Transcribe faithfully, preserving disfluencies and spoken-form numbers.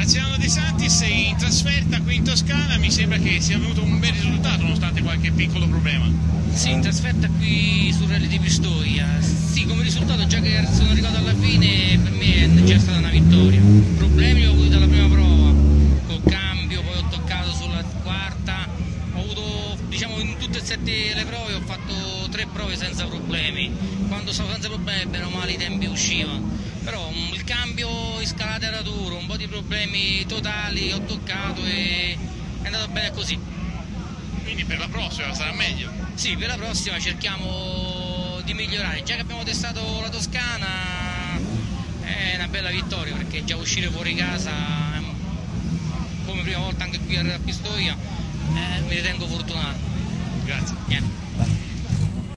Graziano De Santis in trasferta qui in Toscana, mi sembra che sia venuto un bel risultato nonostante qualche piccolo problema. Sì, in trasferta qui sul Rally di Pistoia. Sì, come risultato, già che sono arrivato alla fine, per me è già stata una vittoria. Problemi ho avuto dalla prima prova, col cambio, poi ho toccato sulla quarta, ho avuto, diciamo, in tutte e sette le prove ho fatto tre prove senza problemi. Quando stavo senza problemi, bene o male i tempi uscivano. Però il cambio in scalata era duro, un po' di problemi totali, ho toccato e è andato bene così. Quindi per la prossima sarà meglio? Sì, per la prossima cerchiamo di migliorare. Già che abbiamo testato la Toscana è una bella vittoria, perché già uscire fuori casa, come prima volta anche qui a Pistoia, eh, mi ritengo fortunato. Grazie. Niente.